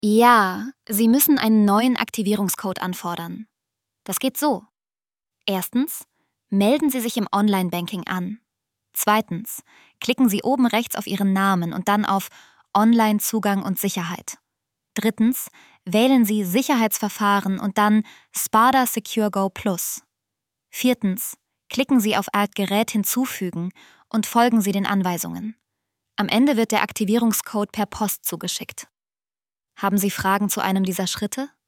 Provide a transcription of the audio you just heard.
Ja, Sie müssen einen neuen Aktivierungscode anfordern. Das geht so. Erstens, melden Sie sich im Online-Banking an. Zweitens, klicken Sie oben rechts auf Ihren Namen und dann auf Online-Zugang und Sicherheit. Drittens, wählen Sie Sicherheitsverfahren und dann Spada Secure Go Plus. Viertens, klicken Sie auf Add Gerät hinzufügen und folgen Sie den Anweisungen. Am Ende wird der Aktivierungscode per Post zugeschickt. Haben Sie Fragen zu einem dieser Schritte?